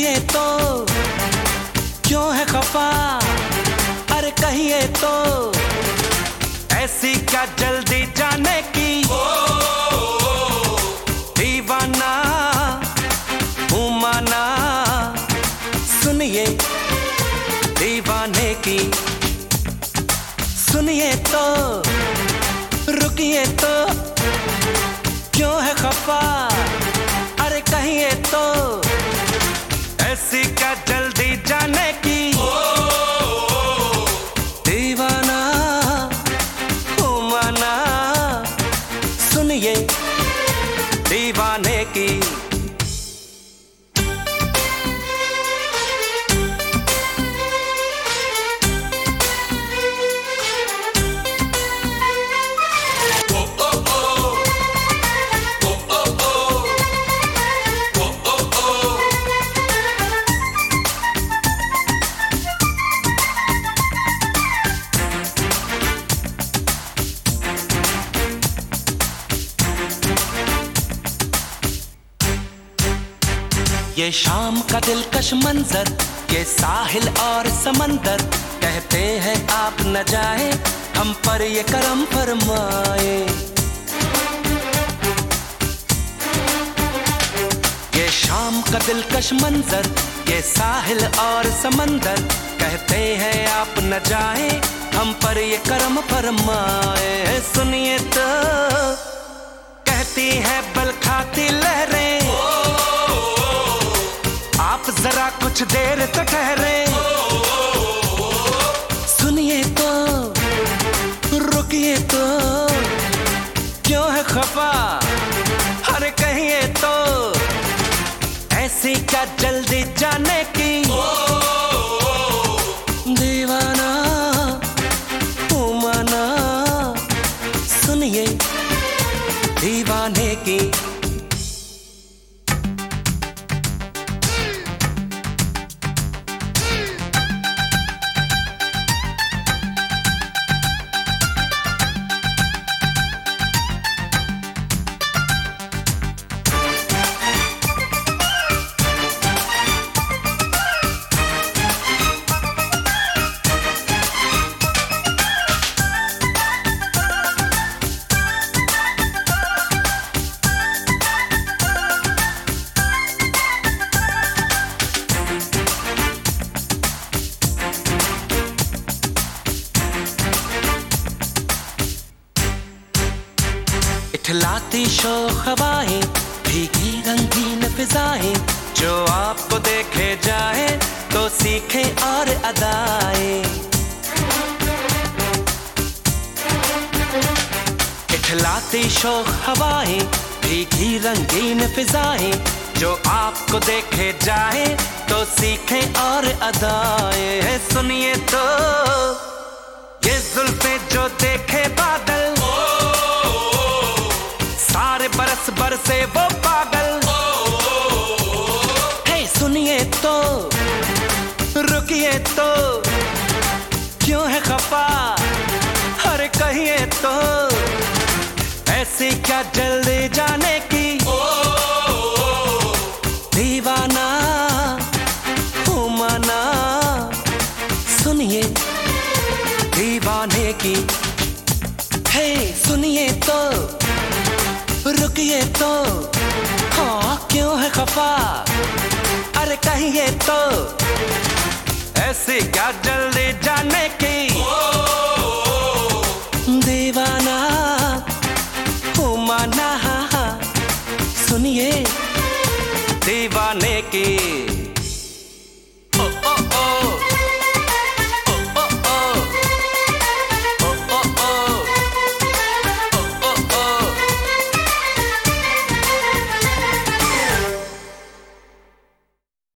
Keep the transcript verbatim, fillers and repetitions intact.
सुनिए तो क्यों है खफा, अरे कहिए तो ऐसी क्या जल्दी जाने की। दीवाना हूँ माना, सुनिए दीवाने की। सुनिए तो रुकिए तो क्यों है खफा, अरे कहिए तो ऐसी क्या जल्दी जाने की। दीवाना हूँ माना, सुनिए दीवाने की। ये शाम का दिलकश मंजर, ये साहिल और समंदर, कहते हैं आप न जाए हम पर ये करम फरमाए। ये शाम का दिलकश मंजर, ये साहिल और समंदर, कहते हैं आप न जाए हम पर ये करम फरमाए। सुनिए तो कहती है बल खाती लहरें, आप जरा कुछ देर तो ठहरे। सुनिए तो रुकिए तो क्यों है खफा, अरे कहिए तो ऐसी क्या जल्दी जाने की। दीवाना हूँ माना, सुनिए दीवाने की। इठलाती शोख हवाएं, भीगी रंगीन फिजाएं, जो आपको देखे जाए तो सीखे और अदाएं। इठलाती शोख हवाएं, भीगी रंगीन फिजाएं, जो आपको देखे जाए तो सीखे और अदाएं। सुनिए तो ये जुल्फे जो देखे बादल, सारे बरस बरसे वो पागल। हे सुनिए तो रुकिए तो क्यों है खफा, अरे कहिए तो ऐसी क्या जल्दी जाने की। दीवाना हूँ माना, सुनिए दीवाने की। हे सुनिए तो रुकिए तो हाँ क्यों है खफा, अरे कहिए तो ऐसी क्या जल्दी जाने की। दीवाना हूँ माना,